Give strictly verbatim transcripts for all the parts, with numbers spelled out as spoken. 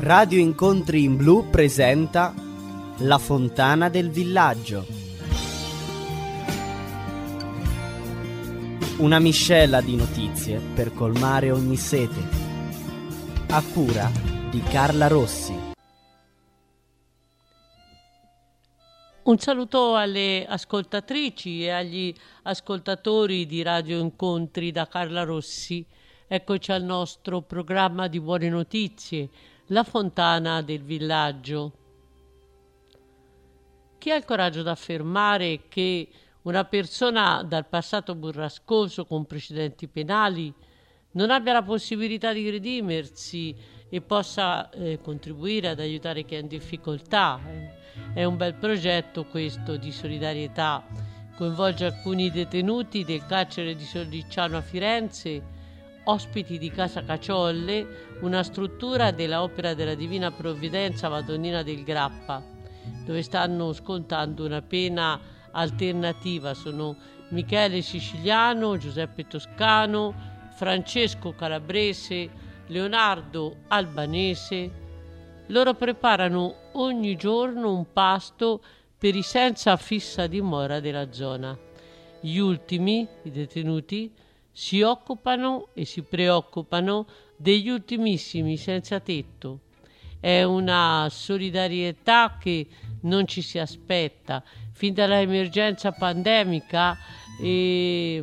Radio Incontri in Blu presenta La Fontana del Villaggio. Una miscela di notizie per colmare ogni sete. A cura di Carla Rossi. Un saluto alle ascoltatrici e agli ascoltatori di Radio Incontri da Carla Rossi. Eccoci al nostro programma di buone notizie, La Fontana del Villaggio. Chi ha il coraggio di affermare che una persona dal passato burrascoso con precedenti penali non abbia la possibilità di redimersi e possa eh, contribuire ad aiutare chi è in difficoltà? Eh. È un bel progetto questo di solidarietà, coinvolge alcuni detenuti del carcere di Sollicciano a Firenze, ospiti di Casa Caciolle, una struttura della Opera della Divina Provvidenza Madonnina del Grappa, dove stanno scontando una pena alternativa. Sono Michele Siciliano, Giuseppe Toscano, Francesco Calabrese, Leonardo Albanese. Loro preparano ogni giorno un pasto per i senza fissa dimora della zona. Gli ultimi, i detenuti, si occupano e si preoccupano degli ultimissimi senza tetto. È una solidarietà che non ci si aspetta. Fin dall'emergenza pandemica e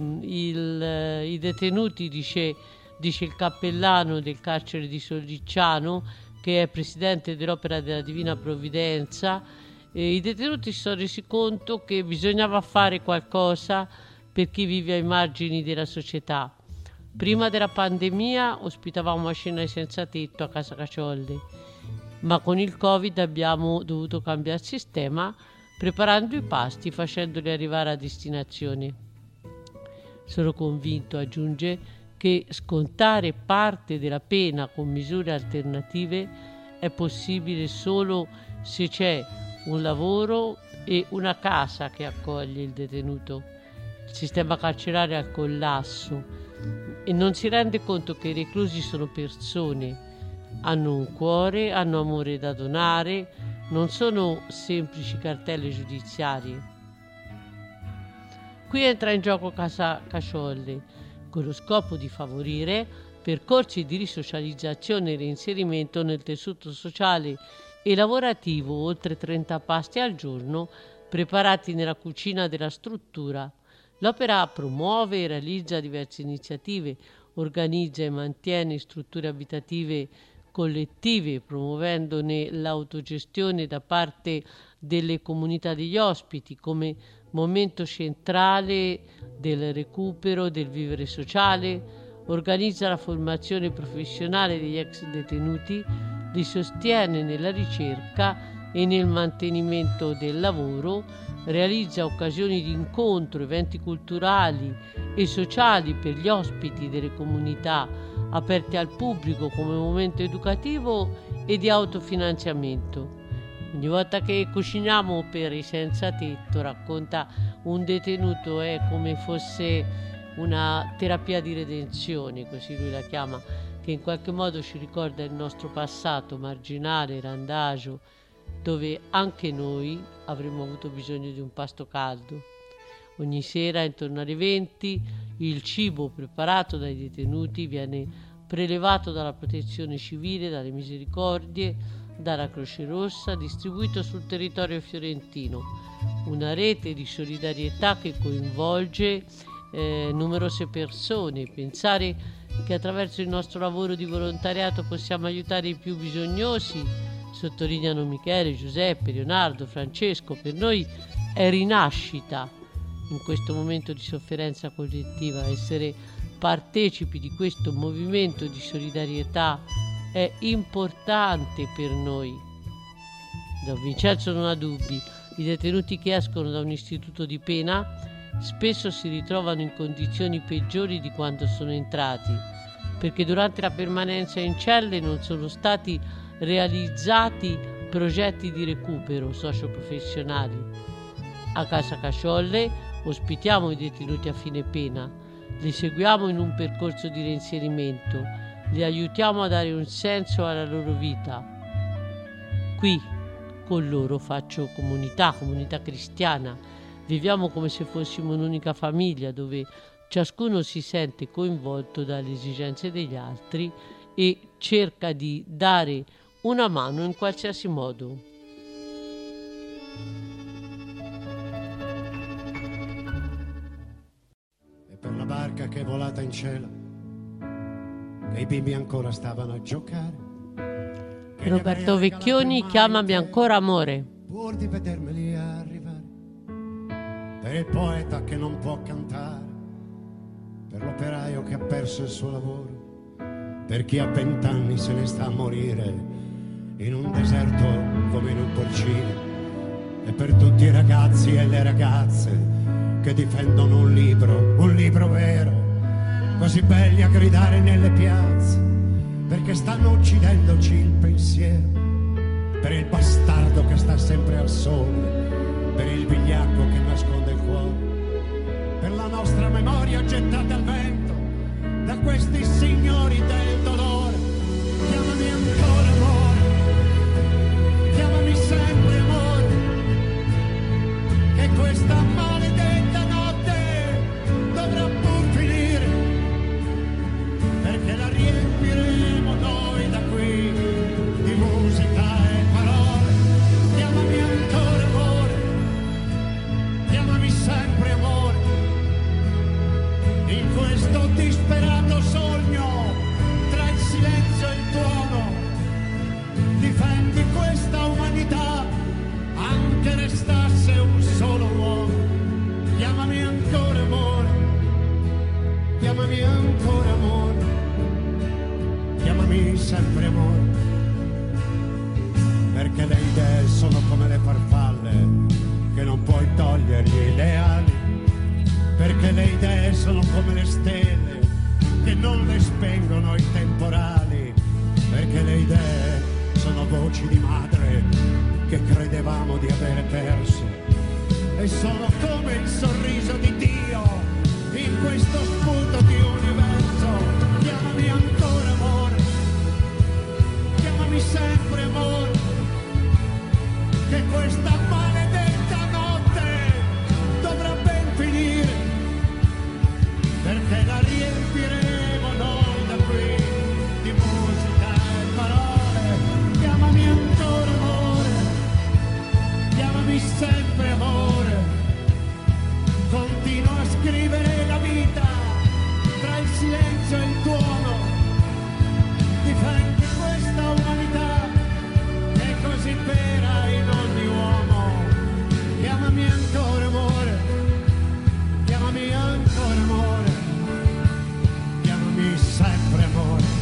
il, i detenuti, dice, dice il cappellano del carcere di Sollicciano, che è presidente dell'Opera della Divina Provvidenza, e i detenuti si sono resi conto che bisognava fare qualcosa per chi vive ai margini della società. Prima della pandemia ospitavamo a cena ai senza tetto a Casa Caciolle, ma con il Covid abbiamo dovuto cambiare sistema preparando i pasti, facendoli arrivare a destinazione. Sono convinto, aggiunge, che scontare parte della pena con misure alternative è possibile solo se c'è un lavoro e una casa che accoglie il detenuto. Il sistema carcerario è al collasso e non si rende conto che i reclusi sono persone, hanno un cuore, hanno amore da donare, non sono semplici cartelle giudiziarie. Qui entra in gioco Casa Caciolle, con lo scopo di favorire percorsi di risocializzazione e reinserimento nel tessuto sociale e lavorativo, oltre trenta pasti al giorno preparati nella cucina della struttura. L'opera promuove e realizza diverse iniziative, organizza e mantiene strutture abitative collettive, promuovendone l'autogestione da parte delle comunità degli ospiti come momento centrale del recupero del vivere sociale, organizza la formazione professionale degli ex detenuti, li sostiene nella ricerca e nel mantenimento del lavoro, realizza occasioni di incontro, eventi culturali e sociali per gli ospiti delle comunità, aperti al pubblico come momento educativo e di autofinanziamento. Ogni volta che cuciniamo per i senza tetto, racconta un detenuto, è come fosse una terapia di redenzione, così lui la chiama, che in qualche modo ci ricorda il nostro passato marginale, randagio, dove anche noi avremmo avuto bisogno di un pasto caldo. Ogni sera, intorno alle venti, il cibo preparato dai detenuti viene prelevato dalla Protezione Civile, dalle Misericordie, dalla Croce Rossa, distribuito sul territorio fiorentino. Una rete di solidarietà che coinvolge eh, numerose persone. Pensare che attraverso il nostro lavoro di volontariato possiamo aiutare i più bisognosi, sottolineano Michele, Giuseppe, Leonardo, Francesco, per noi è rinascita in questo momento di sofferenza collettiva. Essere partecipi di questo movimento di solidarietà è importante per noi. Don Vincenzo non ha dubbi. I detenuti che escono da un istituto di pena spesso si ritrovano in condizioni peggiori di quando sono entrati, perché durante la permanenza in celle non sono stati realizzati progetti di recupero socioprofessionali. A Casa Caciolle ospitiamo i detenuti a fine pena, li seguiamo in un percorso di reinserimento, li aiutiamo a dare un senso alla loro vita. qui con loro faccio comunità, comunità cristiana. Viviamo come se fossimo un'unica famiglia dove ciascuno si sente coinvolto dalle esigenze degli altri e cerca di dare una mano in qualsiasi modo. E per la barca che è volata in cielo, che i bimbi ancora stavano a giocare. Roberto Vecchioni, Chiamami ancora amore. Pur di vedermeli arrivare, per il poeta che non può cantare, per l'operaio che ha perso il suo lavoro, per chi a vent'anni se ne sta a morire in un deserto come in un porcino, e per tutti i ragazzi e le ragazze che difendono un libro, un libro vero, così belli a gridare nelle piazze, perché stanno uccidendoci il pensiero, per il bastardo che sta sempre al sole, per il vigliacco che nasconde il cuore, per la nostra memoria gettata al vento da questi signori del dolore. Chiamami ancora amore, chiamami sempre amore, che questa maledetta notte dovrà pur finire, perché la riempiremo noi da qui di musica e parole. Chiamami ancora amore, chiamami sempre amore, in questo disperato sogno tra il silenzio e il tuono. Difendi questa umanità anche restasse un solo uomo. Chiamami ancora amore, chiamami ancora amore, chiamami sempre amore, perché le idee sono come le farfalle che non puoi togliergli le ali, perché le idee sono come le stelle che non le spengono i temporali, perché le idee sono voci di madre che credevamo di avere perso, e sono come il sorriso di Dio in questo sputo di universo. Chiamami ancora amore, chiamami sempre amore, che questa maledetta notte dovrà ben finire, perché la riempiremo noi da qui di musica e parole. Chiamami ancora amore, chiamami sempre amore, continuo a scrivere la vita tra il silenzio e il tuono. Difendi questa umanità che è così vera in ogni uomo. Chiamami ancora amore, chiamami ancora amore, chiamami sempre amore.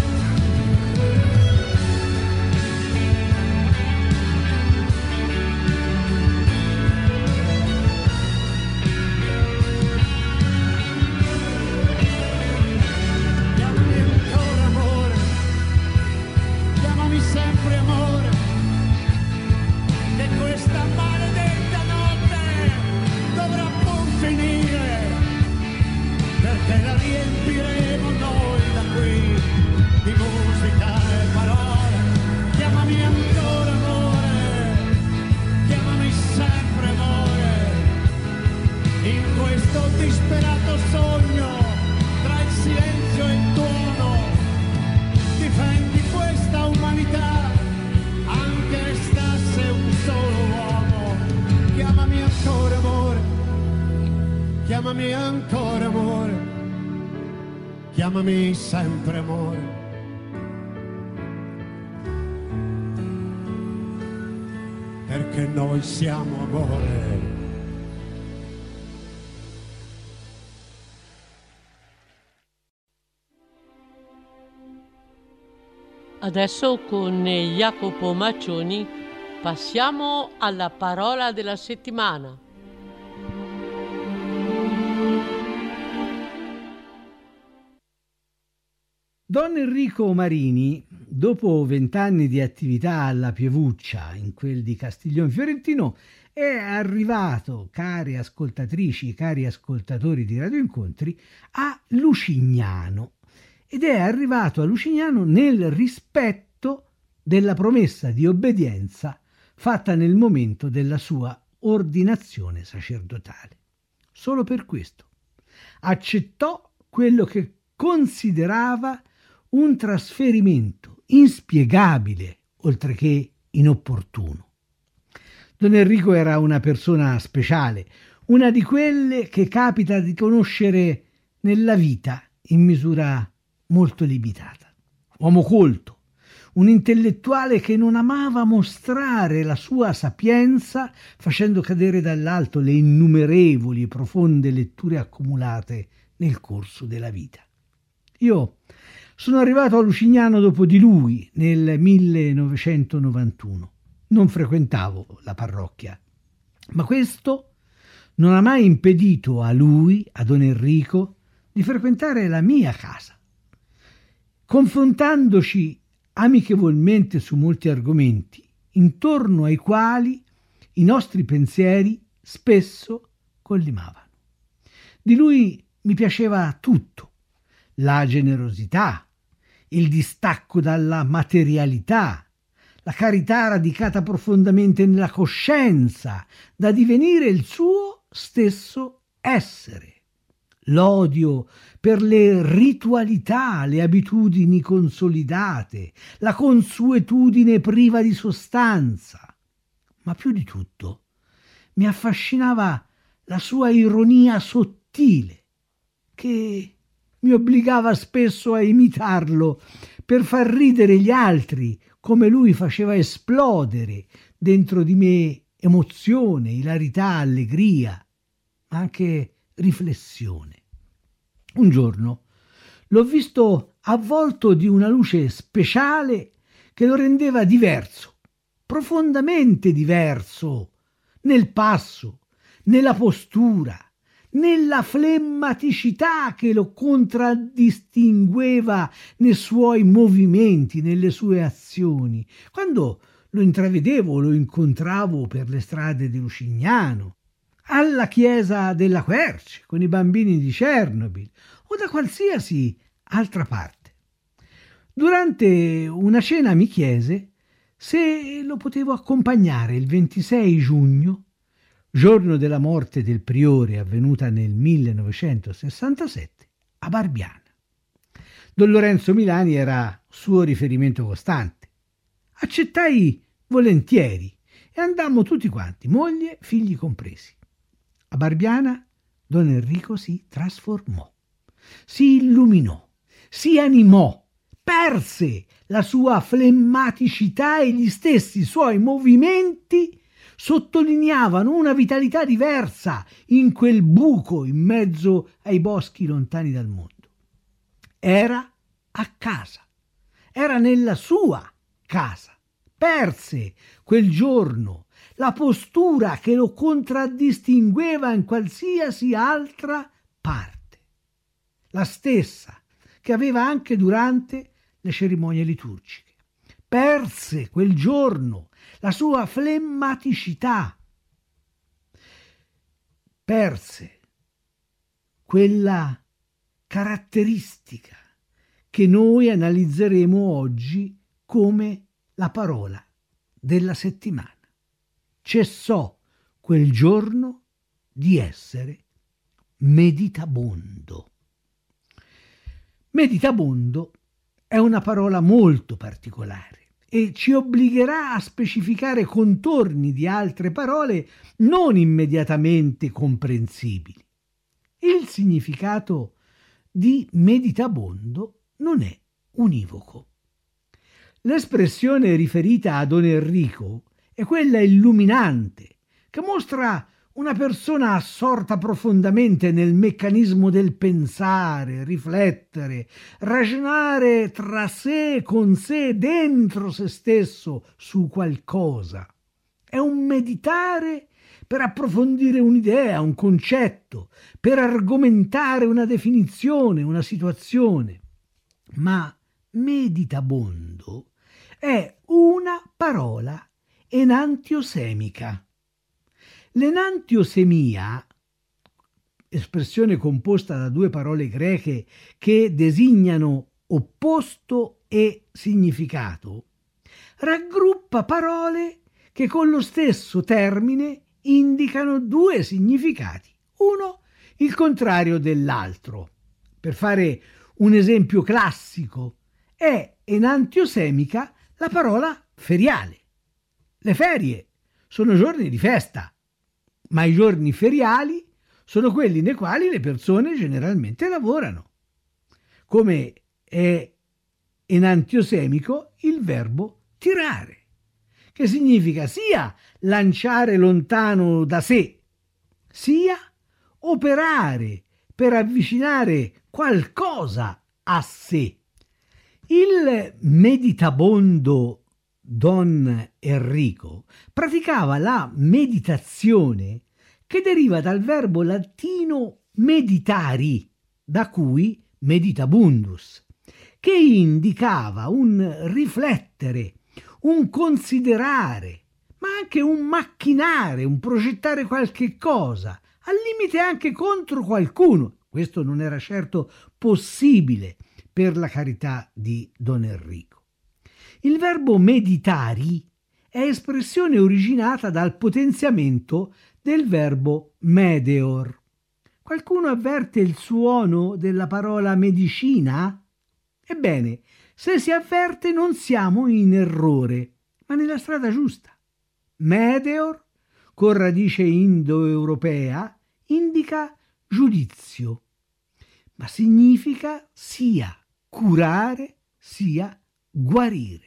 Chiamami ancora amore, chiamami sempre amore, che questa maledetta notte dovrà pur finire, perché la riempiremo noi da qui di musica e parole. Chiamami ancora amore, chiamami sempre amore, in questo disperato sogno tra il silenzio e il tuono. Difendi questa umanità anche restasse un solo uomo. Chiamami ancora amore, chiamami ancora amore, chiamami sempre amore, perché noi siamo amore. Adesso con Jacopo Maccioni passiamo alla parola della settimana. Don Enrico Marini, dopo vent'anni di attività alla Pievuccia, in quel di Castiglione Fiorentino, è arrivato, care ascoltatrici, cari ascoltatori di Radio Incontri, a Lucignano. Ed è arrivato a Lucignano nel rispetto della promessa di obbedienza fatta nel momento della sua ordinazione sacerdotale. Solo per questo accettò quello che considerava un trasferimento inspiegabile, oltre che inopportuno. Don Enrico era una persona speciale, una di quelle che capita di conoscere nella vita in misura molto limitata. Uomo colto, un intellettuale che non amava mostrare la sua sapienza, facendo cadere dall'alto le innumerevoli e profonde letture accumulate nel corso della vita. Io sono arrivato a Lucignano dopo di lui nel millenovecentonovantuno. Non frequentavo la parrocchia, ma questo non ha mai impedito a lui, a Don Enrico, di frequentare la mia casa, confrontandoci amichevolmente su molti argomenti, intorno ai quali i nostri pensieri spesso collimavano. Di lui mi piaceva tutto: la generosità, il distacco dalla materialità, la carità radicata profondamente nella coscienza, da divenire il suo stesso essere, l'odio per le ritualità, le abitudini consolidate, la consuetudine priva di sostanza. Ma più di tutto mi affascinava la sua ironia sottile, che mi obbligava spesso a imitarlo per far ridere gli altri, come lui faceva esplodere dentro di me emozione, ilarità, allegria, ma anche riflessione. Un giorno l'ho visto avvolto di una luce speciale che lo rendeva diverso, profondamente diverso, nel passo, nella postura, nella flemmaticità che lo contraddistingueva nei suoi movimenti, nelle sue azioni. Quando lo intravedevo, lo incontravo per le strade di Lucignano, alla chiesa della Quercia, con i bambini di Chernobyl o da qualsiasi altra parte. Durante una cena mi chiese se lo potevo accompagnare il ventisei giugno, giorno della morte del priore avvenuta nel millenovecentosessantasette, a Barbiana. Don Lorenzo Milani era suo riferimento costante. Accettai volentieri e andammo tutti quanti, moglie, figli compresi. A Barbiana Don Enrico si trasformò, si illuminò, si animò, perse la sua flemmaticità e gli stessi suoi movimenti sottolineavano una vitalità diversa in quel buco in mezzo ai boschi lontani dal mondo. Era a casa, era nella sua casa. Perse quel giorno la postura che lo contraddistingueva in qualsiasi altra parte, la stessa che aveva anche durante le cerimonie liturgiche. Perse quel giorno la sua flemmaticità, perse quella caratteristica che noi analizzeremo oggi come la parola della settimana. Cessò quel giorno di essere meditabondo. Meditabondo è una parola molto particolare e ci obbligherà a specificare contorni di altre parole non immediatamente comprensibili. Il significato di meditabondo non è univoco. L'espressione riferita a Don Enrico è quella illuminante, che mostra una persona assorta profondamente nel meccanismo del pensare, riflettere, ragionare tra sé e con sé, dentro se stesso, su qualcosa. È un meditare per approfondire un'idea, un concetto, per argomentare una definizione, una situazione. Ma meditabondo è una parola enantiosemica. L'enantiosemia, espressione composta da due parole greche che designano opposto e significato, raggruppa parole che con lo stesso termine indicano due significati, uno il contrario dell'altro. Per fare un esempio classico, è enantiosemica la parola feriale. Le ferie sono giorni di festa, ma i giorni feriali sono quelli nei quali le persone generalmente lavorano. Come è enantiosemico il verbo tirare, che significa sia lanciare lontano da sé, sia operare per avvicinare qualcosa a sé. Il meditabondo Don Enrico praticava la meditazione che deriva dal verbo latino meditari, da cui meditabundus, che indicava un riflettere, un considerare, ma anche un macchinare, un progettare qualche cosa, al limite anche contro qualcuno. Questo non era certo possibile per la carità di Don Enrico. Il verbo meditari è espressione originata dal potenziamento del verbo medeor. Qualcuno avverte il suono della parola medicina? Ebbene, se si avverte non siamo in errore, ma nella strada giusta. Medeor, con radice indoeuropea, indica giudizio, ma significa sia curare sia guarire.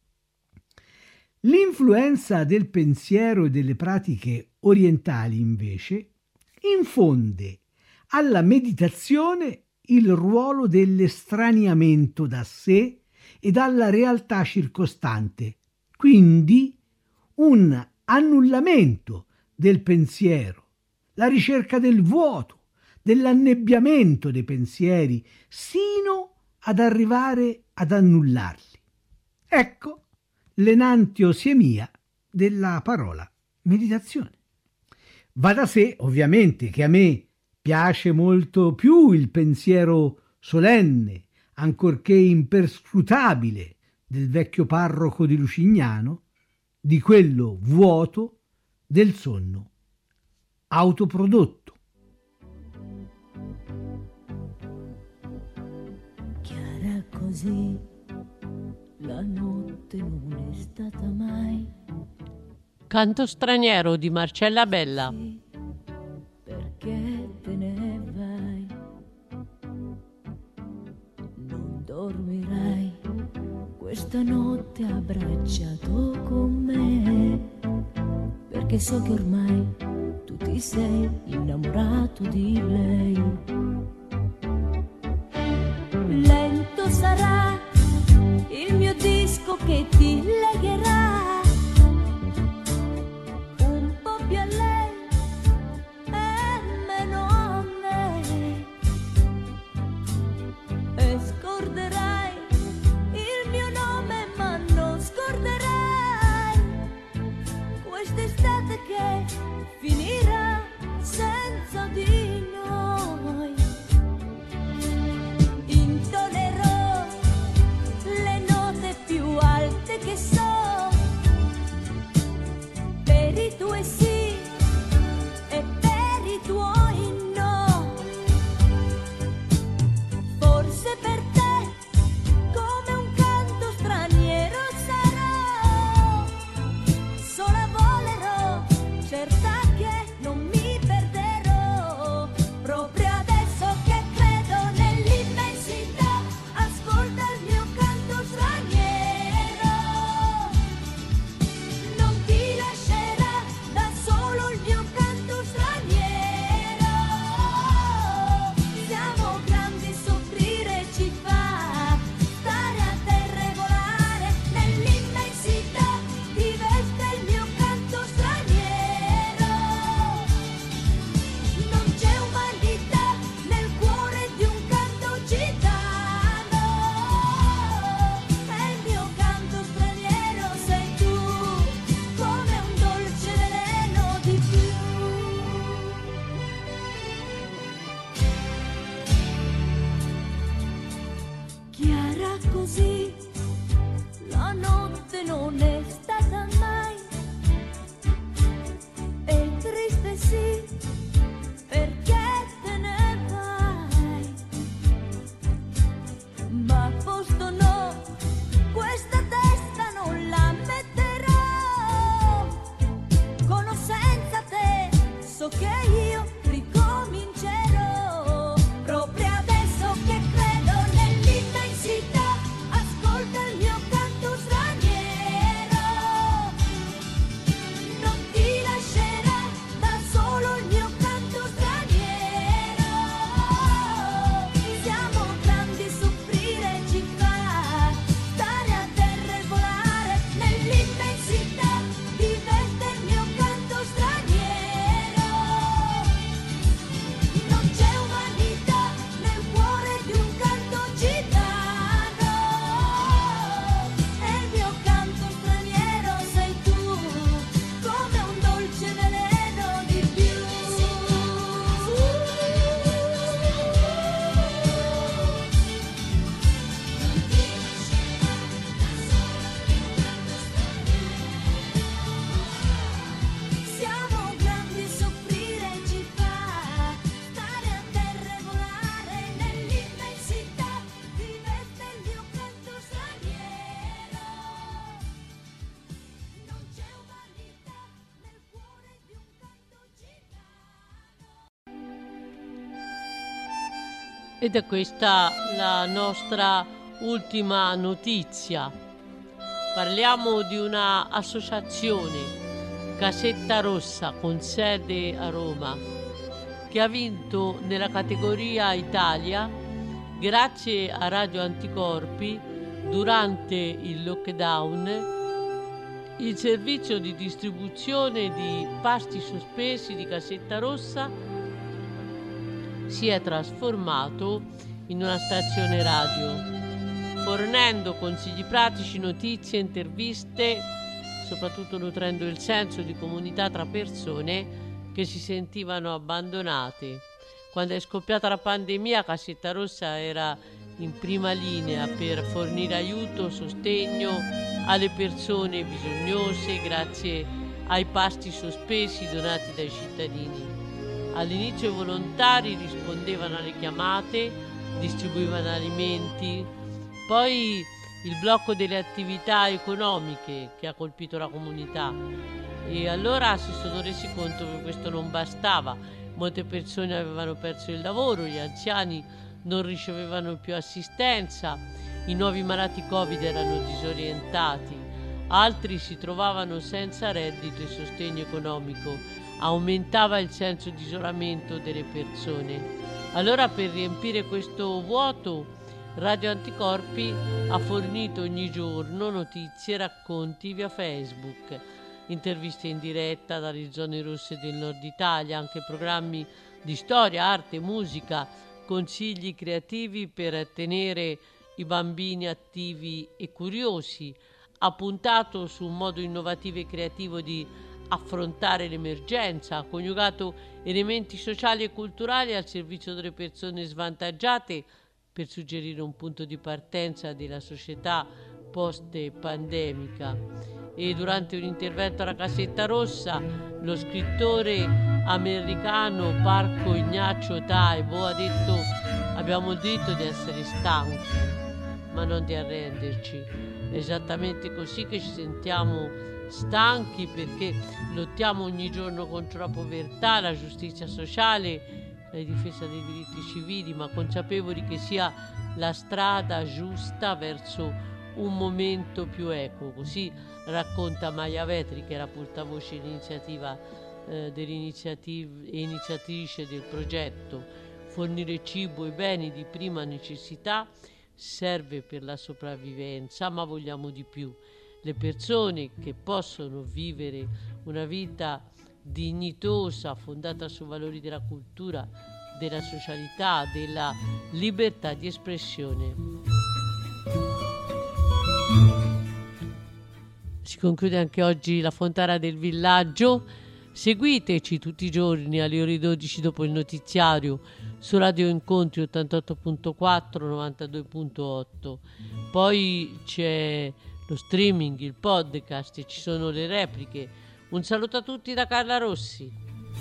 L'influenza del pensiero e delle pratiche orientali, invece, infonde alla meditazione il ruolo dell'estraniamento da sé e dalla realtà circostante, quindi un annullamento del pensiero, la ricerca del vuoto, dell'annebbiamento dei pensieri, sino ad arrivare ad annullarli. Ecco l'enantiosemia della parola meditazione. Va da sé, ovviamente, che a me piace molto più il pensiero solenne, ancorché imperscrutabile, del vecchio parroco di Lucignano, di quello vuoto del sonno autoprodotto. Chiara così la notte non è stata mai. Canto straniero di Marcella Bella. Perché te ne vai? Non dormirai questa notte abbracciato con me, perché so che ormai tu ti sei innamorato di lei. Lento sarà il mio disco che ti legherà un po' più a lei e meno a me, e scorderai il mio nome, ma non scorderai quest'estate che finirà senza di noi. Intonerò le note più alte che so, per i tuoi sì e per i tuoi no. Forse per te come un canto straniero sarò, sola volerò, certa che non mi perderò. Proprio adesso che credo nell'immensità, ascolta il mio canto straniero. Non ti lascerà da solo il mio canto straniero. Siamo grandi, soffrire ci fa, stare a terra e volare. Nell'immensità ti veste il mio canto straniero. Non c'è umanità nel cuore di un canto gitano, e il mio canto straniero sei tu, come un dolce veleno di più. Chiara così la notte non è stata mai, è triste sì, perché te ne vai, ma a posto no, questa testa non la metterò, con o senza te, so che io ricomincerò, proprio adesso che credo nell'immensità, ascolta il mio canto straniero, non ti lascerà da solo il mio canto straniero, siamo grandi, soffrire ci fa, stare a terra e volare, nell'immensità diverte il mio canto straniero, non c'è umanità nel cuore di un canto gitano, e il mio canto straniero sei tu, come un dolce veleno di più. Siamo grandi, soffrire ci fa, stare a terra e volare, nell'immensità diverte il mio canto straniero, non c'è umanità nel cuore di un canto gitano. Ed è questa la nostra ultima notizia. Parliamo di una associazione, Casetta Rossa, con sede a Roma, che ha vinto nella categoria Italia, grazie a Radio Anticorpi, durante il lockdown, il servizio di distribuzione di pasti sospesi di Casetta Rossa si è trasformato in una stazione radio, fornendo consigli pratici, notizie, interviste, soprattutto nutrendo il senso di comunità tra persone che si sentivano abbandonate. Quando è scoppiata la pandemia, Casetta Rossa era in prima linea per fornire aiuto, sostegno alle persone bisognose grazie ai pasti sospesi donati dai cittadini. All'inizio i volontari rispondevano alle chiamate, distribuivano alimenti, poi il blocco delle attività economiche che ha colpito la comunità, e allora si sono resi conto che questo non bastava. Molte persone avevano perso il lavoro, gli anziani non ricevevano più assistenza, i nuovi malati Covid erano disorientati, altri si trovavano senza reddito e sostegno economico, aumentava il senso di isolamento delle persone. Allora, per riempire questo vuoto, Radio Anticorpi ha fornito ogni giorno notizie e racconti via Facebook, interviste in diretta dalle zone rosse del nord Italia, anche programmi di storia, arte, musica, consigli creativi per tenere i bambini attivi e curiosi. Ha puntato su un modo innovativo e creativo di affrontare l'emergenza, ha coniugato elementi sociali e culturali al servizio delle persone svantaggiate per suggerire un punto di partenza della società post-pandemica. E durante un intervento alla Casetta Rossa, lo scrittore americano Parco Ignacio Taibo ha detto: abbiamo il diritto di essere stanchi, ma non di arrenderci. È esattamente così che ci sentiamo stanchi, perché lottiamo ogni giorno contro la povertà, la giustizia sociale, la difesa dei diritti civili, ma consapevoli che sia la strada giusta verso un momento più equo. Così racconta Maia Vetri, che era portavoce dell'iniziativa eh, dell'iniziativa e iniziatrice del progetto. Fornire cibo e beni di prima necessità serve per la sopravvivenza, ma vogliamo di più. Le persone che possono vivere una vita dignitosa, fondata su valori della cultura, della socialità, della libertà di espressione. Si conclude anche oggi la Fontana del Villaggio. Seguiteci tutti i giorni alle ore dodici dopo il notiziario su Radio Incontri ottantotto virgola quattro, novantadue virgola otto. Poi c'è lo streaming, il podcast e ci sono le repliche. Un saluto a tutti da Carla Rossi.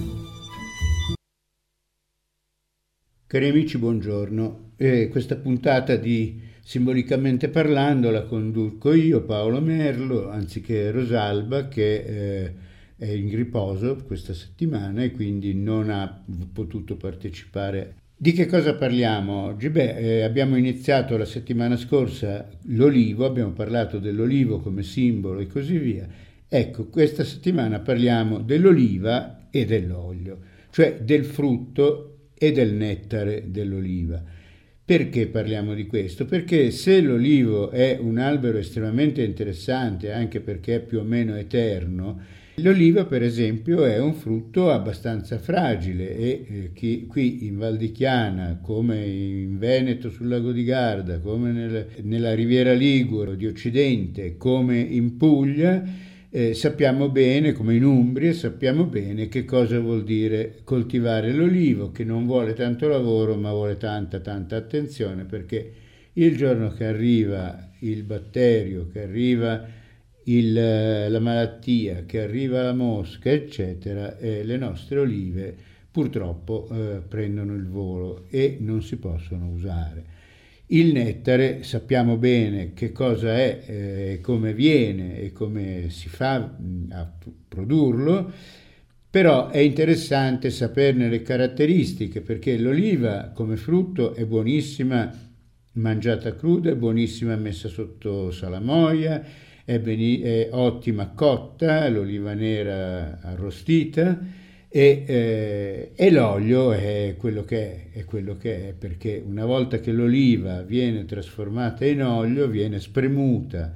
Cari amici, buongiorno. Eh, questa puntata di Simbolicamente Parlando la conduco io, Paolo Merlo, anziché Rosalba, che eh, è in riposo questa settimana e quindi non ha potuto partecipare. Di che cosa parliamo oggi? Beh, eh, abbiamo iniziato la settimana scorsa l'olivo, abbiamo parlato dell'olivo come simbolo e così via. Ecco, questa settimana parliamo dell'oliva e dell'olio, cioè del frutto e del nettare dell'oliva. Perché parliamo di questo? Perché se l'olivo è un albero estremamente interessante, anche perché è più o meno eterno, l'oliva per esempio è un frutto abbastanza fragile e eh, chi, qui in Val di Chiana, come in Veneto sul lago di Garda, come nel, nella Riviera Ligure di Occidente, come in Puglia, Eh, sappiamo bene, come in Umbria, sappiamo bene che cosa vuol dire coltivare l'olivo, che non vuole tanto lavoro ma vuole tanta tanta attenzione, perché il giorno che arriva il batterio, che arriva il, la malattia, che arriva la mosca, eccetera, eh, le nostre olive purtroppo eh, prendono il volo e non si possono usare. Il nettare sappiamo bene che cosa è, eh, come viene e come si fa a produrlo, però è interessante saperne le caratteristiche, perché l'oliva come frutto è buonissima mangiata cruda, è buonissima messa sotto salamoia, è, beni- è ottima cotta, l'oliva nera arrostita. E, eh, e l'olio è quello che è, è quello che è, perché una volta che l'oliva viene trasformata in olio, viene spremuta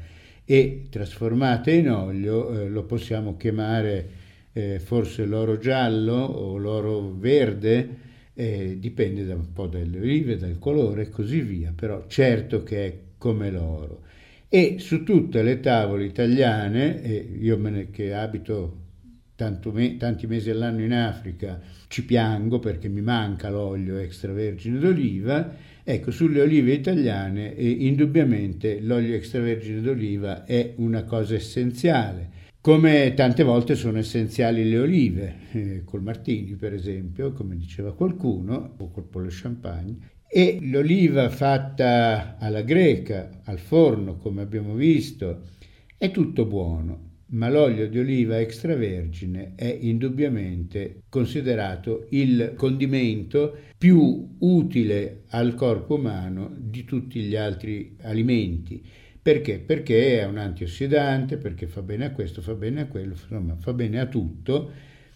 e trasformata in olio, eh, lo possiamo chiamare eh, forse l'oro giallo o l'oro verde, eh, dipende da un po' dalle olive, dal colore e così via, però certo che è come l'oro. E su tutte le tavole italiane, eh, io me ne, che abito Tanto me, tanti mesi all'anno in Africa, ci piango perché mi manca l'olio extravergine d'oliva. Ecco, sulle olive italiane eh, indubbiamente l'olio extravergine d'oliva è una cosa essenziale, come tante volte sono essenziali le olive, eh, col martini per esempio, come diceva qualcuno, o col pollo champagne. E l'oliva fatta alla greca, al forno, come abbiamo visto, è tutto buono. Ma l'olio di oliva extravergine è indubbiamente considerato il condimento più utile al corpo umano di tutti gli altri alimenti. Perché? Perché è un antiossidante, perché fa bene a questo, fa bene a quello, insomma fa bene a tutto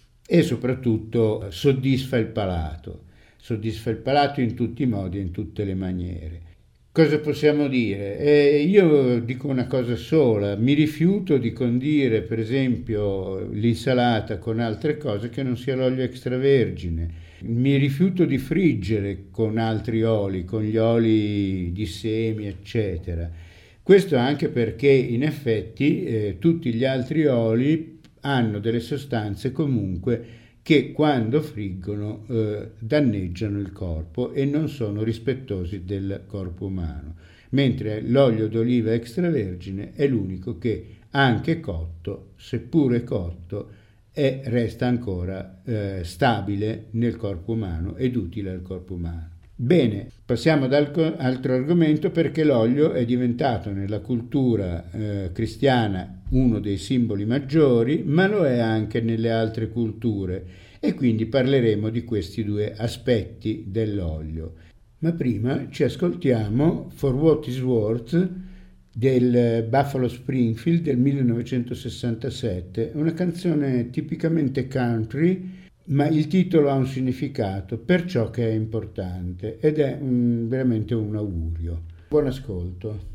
e soprattutto soddisfa il palato. Soddisfa il palato in tutti i modi e in tutte le maniere. Cosa possiamo dire? Eh, io dico una cosa sola, mi rifiuto di condire per esempio l'insalata con altre cose che non sia l'olio extravergine, mi rifiuto di friggere con altri oli, con gli oli di semi eccetera. Questo anche perché in effetti eh, tutti gli altri oli hanno delle sostanze comunque che quando friggono eh, danneggiano il corpo e non sono rispettosi del corpo umano, mentre l'olio d'oliva extravergine è l'unico che anche cotto, seppure cotto, è, resta ancora eh, stabile nel corpo umano ed utile al corpo umano. Bene, passiamo ad altro argomento, perché l'olio è diventato nella cultura eh, cristiana uno dei simboli maggiori, ma lo è anche nelle altre culture e quindi parleremo di questi due aspetti dell'olio. Ma prima ci ascoltiamo For What It's Worth del Buffalo Springfield del millenovecentosessantasette, una canzone tipicamente country, ma il titolo ha un significato per ciò che è importante ed è un, veramente un augurio. Buon ascolto.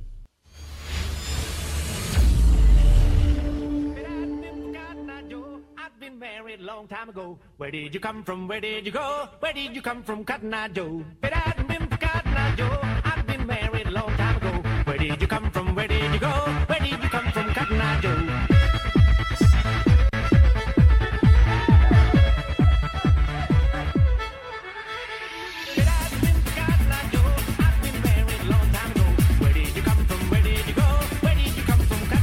Long time ago, where did you come from? Where did you go? Where did you come from, Cotton Eye Joe? But I hadn't been for Cotton Eye Joe. I've been married a long time ago. Where did you come from? Where did you go? Where did you come from, Cotton Eye Joe? From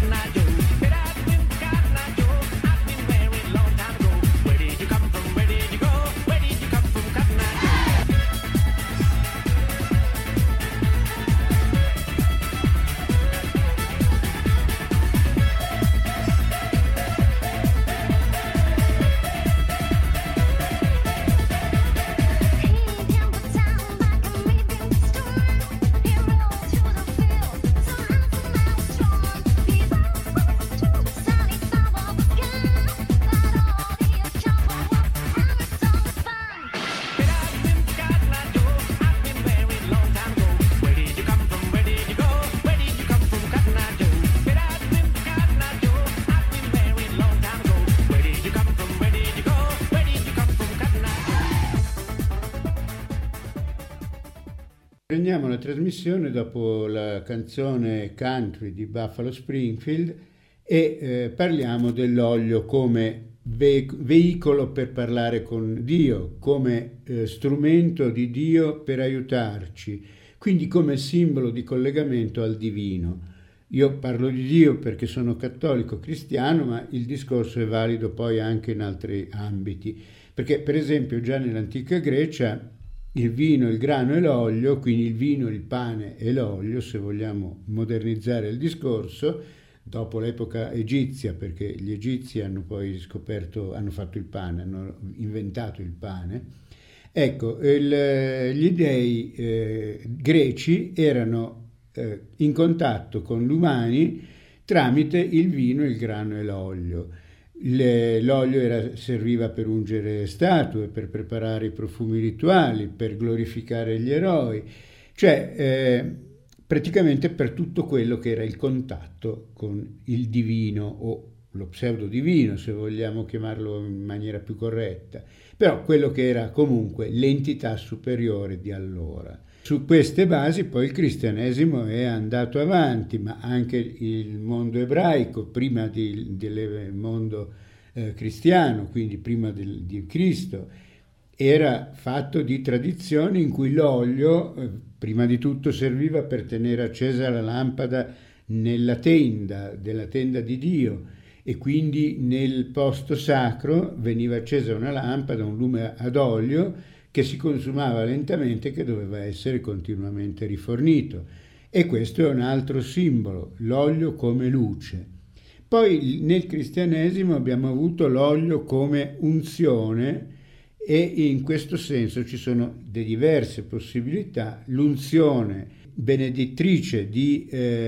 riprendiamo la trasmissione dopo la canzone Country di Buffalo Springfield e eh, parliamo dell'olio come ve- veicolo per parlare con Dio, come eh, strumento di Dio per aiutarci, quindi come simbolo di collegamento al divino. Io parlo di Dio perché sono cattolico cristiano, ma il discorso è valido poi anche in altri ambiti, perché per esempio già nell'antica Grecia il vino, il grano e l'olio, quindi il vino, il pane e l'olio, se vogliamo modernizzare il discorso, dopo l'epoca egizia, perché gli egizi hanno poi scoperto, hanno fatto il pane, hanno inventato il pane. Ecco, il, gli dei eh, greci erano eh, in contatto con gli umani tramite il vino, il grano e l'olio. Le, l'olio era, serviva per ungere statue, per preparare i profumi rituali, per glorificare gli eroi, cioè eh, praticamente per tutto quello che era il contatto con il divino o lo pseudo divino, se vogliamo chiamarlo in maniera più corretta, però quello che era comunque l'entità superiore di allora. Su queste basi poi il cristianesimo è andato avanti, ma anche il mondo ebraico, prima di, del mondo eh, cristiano, quindi prima del, di Cristo, era fatto di tradizioni in cui l'olio, eh, prima di tutto, serviva per tenere accesa la lampada nella tenda, della tenda di Dio, e quindi nel posto sacro veniva accesa una lampada, un lume ad olio, che si consumava lentamente e che doveva essere continuamente rifornito. E questo è un altro simbolo, l'olio come luce. Poi nel cristianesimo abbiamo avuto l'olio come unzione e in questo senso ci sono delle diverse possibilità. L'unzione benedettrice di,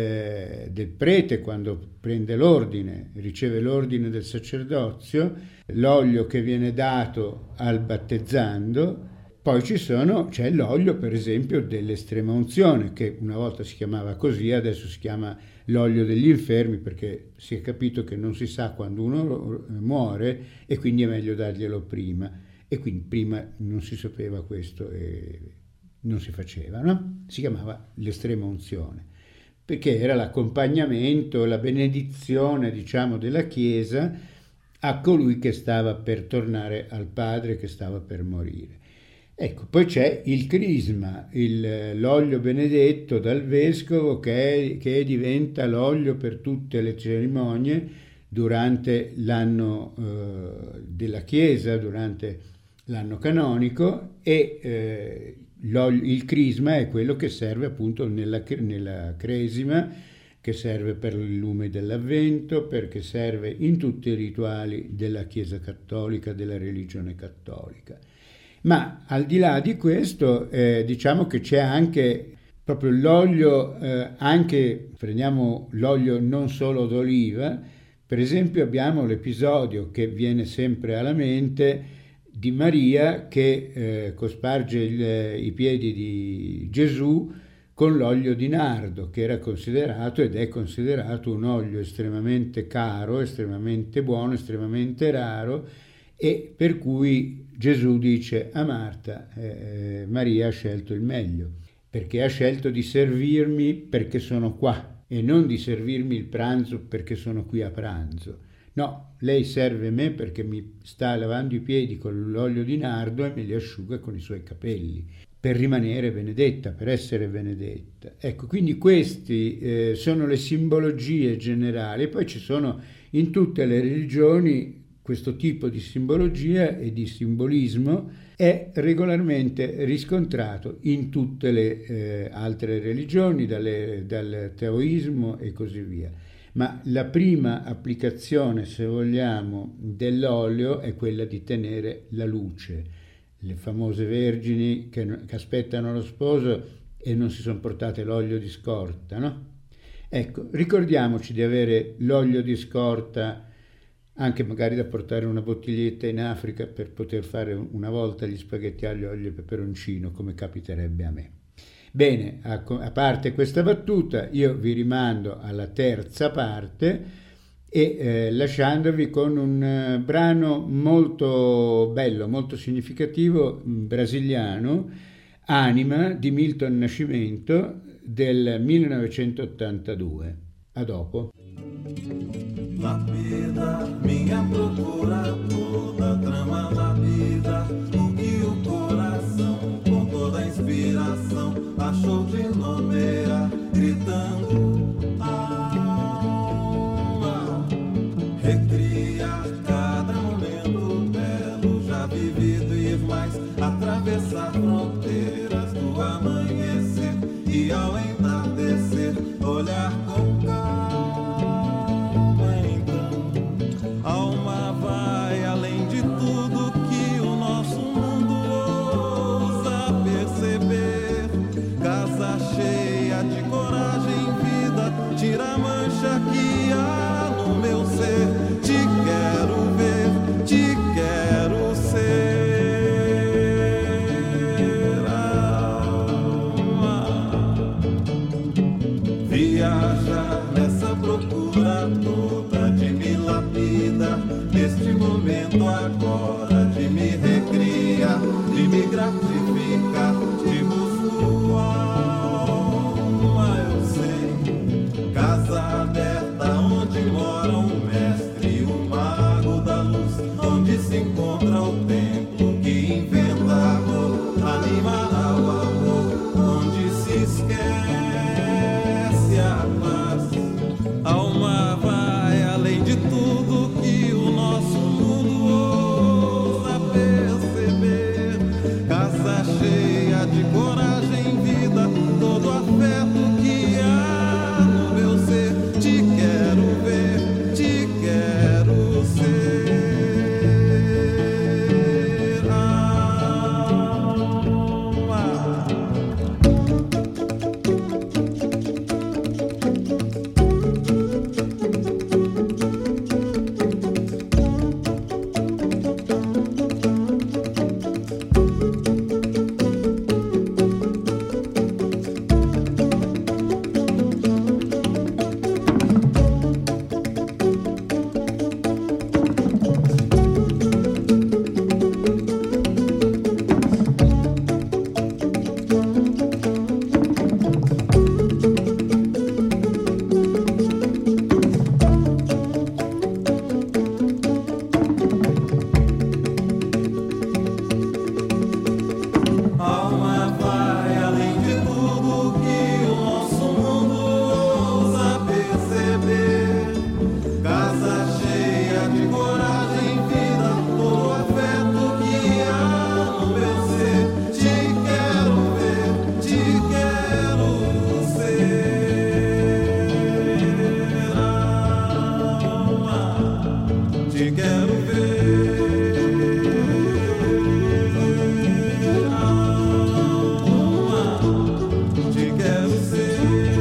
eh, del prete quando prende l'ordine, riceve l'ordine del sacerdozio, l'olio che viene dato al battezzando. Poi ci sono, c'è l'olio per esempio dell'estrema unzione, che una volta si chiamava così, adesso si chiama l'olio degli infermi, perché si è capito che non si sa quando uno muore e quindi è meglio darglielo prima. E quindi prima non si sapeva questo e non si faceva, no? Si chiamava l'estrema unzione, perché era l'accompagnamento, la benedizione, diciamo, della Chiesa a colui che stava per tornare al Padre, che stava per morire. Ecco, poi c'è il crisma, il, l'olio benedetto dal vescovo che, è, che diventa l'olio per tutte le cerimonie durante l'anno eh, della Chiesa, durante l'anno canonico, e eh, il crisma è quello che serve appunto nella, nella cresima, che serve per il lume dell'Avvento, perché serve in tutti i rituali della Chiesa cattolica, della religione cattolica. Ma al di là di questo, eh, diciamo che c'è anche proprio l'olio, eh, anche prendiamo l'olio non solo d'oliva, per esempio abbiamo l'episodio che viene sempre alla mente di Maria che eh, cosparge il, i piedi di Gesù con l'olio di nardo, che era considerato ed è considerato un olio estremamente caro, estremamente buono, estremamente raro, e per cui Gesù dice a Marta, eh, Maria ha scelto il meglio, perché ha scelto di servirmi perché sono qua e non di servirmi il pranzo perché sono qui a pranzo. No, lei serve me perché mi sta lavando i piedi con l'olio di nardo e me li asciuga con i suoi capelli, per rimanere benedetta, per essere benedetta. Ecco, quindi queste eh, sono le simbologie generali. E poi ci sono in tutte le religioni questo tipo di simbologia e di simbolismo è regolarmente riscontrato in tutte le eh, altre religioni, dalle, dal taoismo e così via. Ma la prima applicazione, se vogliamo, dell'olio è quella di tenere la luce. Le famose vergini che, che aspettano lo sposo e non si sono portate l'olio di scorta, no? Ecco, ricordiamoci di avere l'olio di scorta, anche magari da portare una bottiglietta in Africa per poter fare una volta gli spaghetti aglio, olio e peperoncino, come capiterebbe a me. Bene, a, a parte questa battuta, io vi rimando alla terza parte e eh, lasciandovi con un eh, brano molto bello, molto significativo, brasiliano, Anima di Milton Nascimento del millenovecentottantadue. A dopo. Lapida, minha procura toda, trama na vida, o que o coração, com toda a inspiração, achou de nomear, gritando alma, recriar cada momento belo, já vivido e mais, atravessar fronteiras do amanhecer e ao entardecer, olhar com calma. Alma vai além de tudo que o nosso mundo ousa perceber. Casa cheia de coragem, vida, tira a mancha que há no meu ser. Te quero ver, te quero ser. Alma, viaja nessa procura toda de me lapidar, neste momento agora de me recriar, de me gratificar, de busco alma, eu sei. Casa aberta onde mora um mestre, o mago da luz, onde se encontra o templo que inventa amor, animará o amor, onde se esquece a paz. Alma vai além de tudo que o nosso mundo ousa perceber. Casa cheia de coragem, vida, todo afeto que há no meu ser. Te quero ver, te quero ser. Alma. Alma vai além de tudo que o nosso mundo ousa perceber. Casa cheia de coragem, vida, todo afeto que há no meu ser. Te quero ver, te quero ser. Alma, te quero ver. Te quero ser.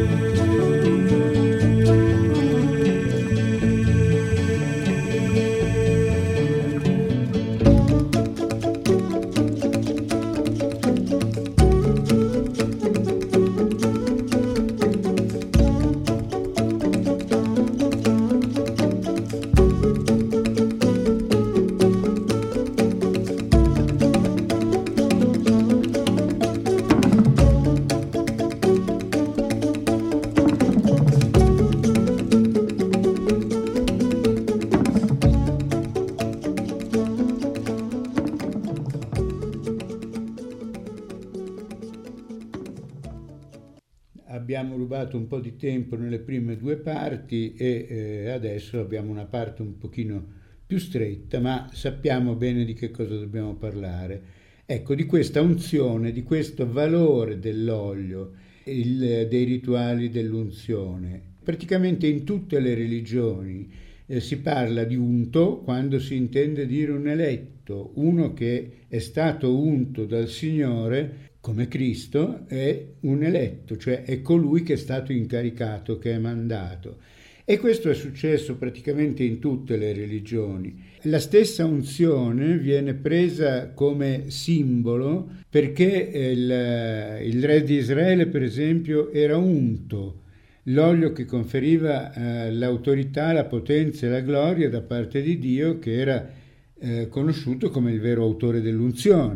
Abbiamo rubato un po' di tempo nelle prime due parti e eh, adesso abbiamo una parte un pochino più stretta, ma sappiamo bene di che cosa dobbiamo parlare. Ecco, di questa unzione, di questo valore dell'olio, il, dei rituali dell'unzione. Praticamente in tutte le religioni eh, si parla di unto quando si intende dire un eletto, uno che è stato unto dal Signore come Cristo, è un eletto, cioè è colui che è stato incaricato, che è mandato. E questo è successo praticamente in tutte le religioni. La stessa unzione viene presa come simbolo perché il, il re di Israele, per esempio, era unto, l'olio che conferiva eh, l'autorità, la potenza e la gloria da parte di Dio, che era eh, conosciuto come il vero autore dell'unzione.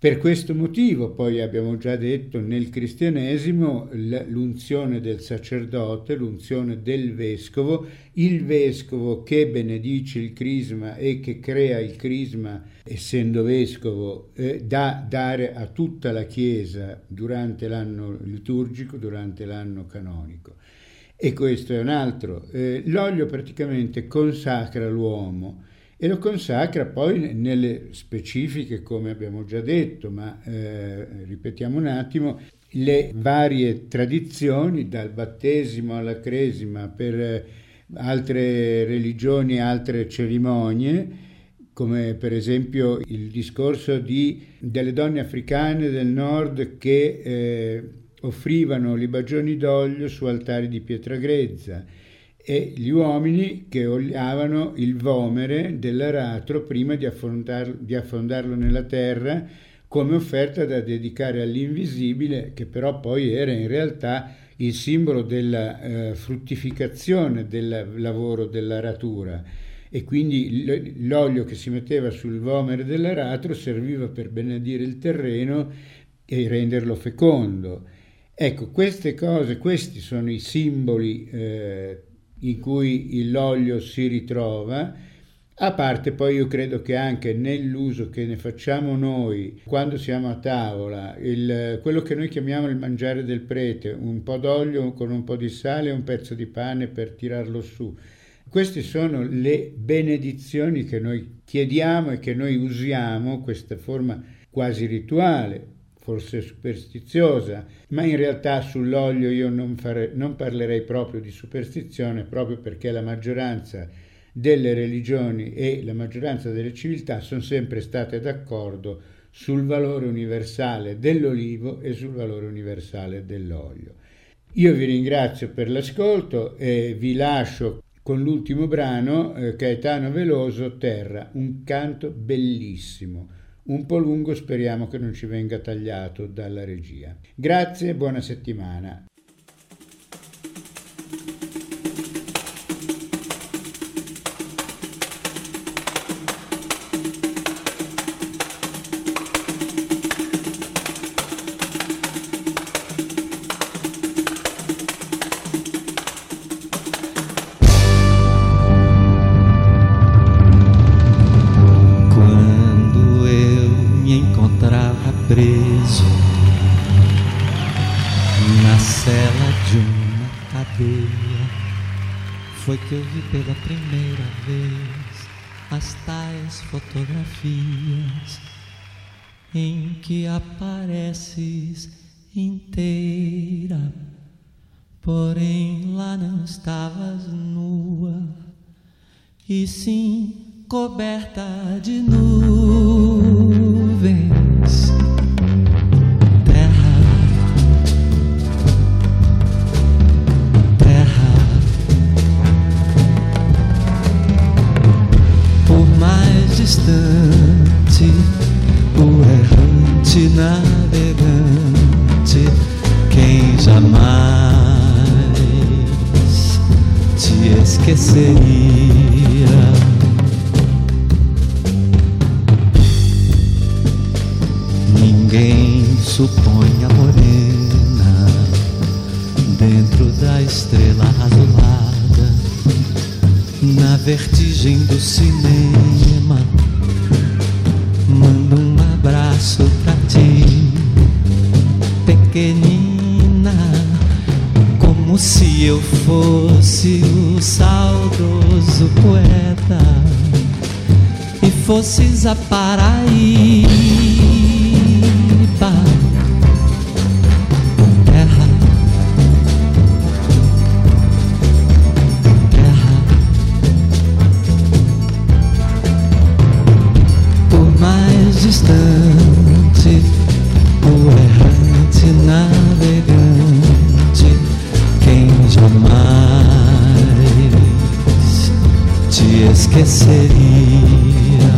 Per questo motivo, poi abbiamo già detto, nel cristianesimo l'unzione del sacerdote, l'unzione del vescovo, il vescovo che benedice il crisma e che crea il crisma, essendo vescovo, eh, da dare a tutta la Chiesa durante l'anno liturgico, durante l'anno canonico. E questo è un altro. Eh, l'olio praticamente consacra l'uomo, e lo consacra poi nelle specifiche, come abbiamo già detto, ma eh, ripetiamo un attimo, le varie tradizioni, dal battesimo alla cresima, per eh, altre religioni, altre cerimonie, come per esempio il discorso di, delle donne africane del nord che eh, offrivano libagioni d'olio su altari di pietra grezza, e gli uomini che oliavano il vomere dell'aratro prima di, affondar, di affondarlo nella terra come offerta da dedicare all'invisibile, che però poi era in realtà il simbolo della eh, fruttificazione del lavoro dell'aratura, e quindi l'olio che si metteva sul vomere dell'aratro serviva per benedire il terreno e renderlo fecondo. Ecco, queste cose, questi sono i simboli eh, in cui l'olio si ritrova, a parte poi io credo che anche nell'uso che ne facciamo noi quando siamo a tavola, il, quello che noi chiamiamo il mangiare del prete, un po' d'olio con un po' di sale e un pezzo di pane per tirarlo su. Queste sono le benedizioni che noi chiediamo e che noi usiamo, questa forma quasi rituale, forse superstiziosa, ma in realtà sull'olio io non, fare, non parlerei proprio di superstizione, proprio perché la maggioranza delle religioni e la maggioranza delle civiltà sono sempre state d'accordo sul valore universale dell'olivo e sul valore universale dell'olio. Io vi ringrazio per l'ascolto e vi lascio con l'ultimo brano, eh, Caetano Veloso, Terra, un canto bellissimo. Un po' lungo, speriamo che non ci venga tagliato dalla regia. Grazie e buona settimana. Preso na cela de uma cadeia, foi que eu vi pela primeira vez as tais fotografias em que apareces inteira, porém lá não estavas nua, e sim coberta de nuvens. Distante, o errante navegante, quem jamais te esqueceria. Ninguém supõe a morena dentro da estrela azulada, na vertigem do cinema. Mando um abraço pra ti, pequenina, como se eu fosse o saudoso poeta e fosses a Paraíba. Terra, terra, por mais distante, o errante navegante, quem jamais te esqueceria.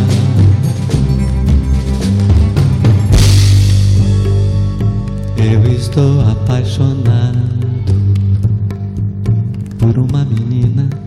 Eu estou apaixonado por uma menina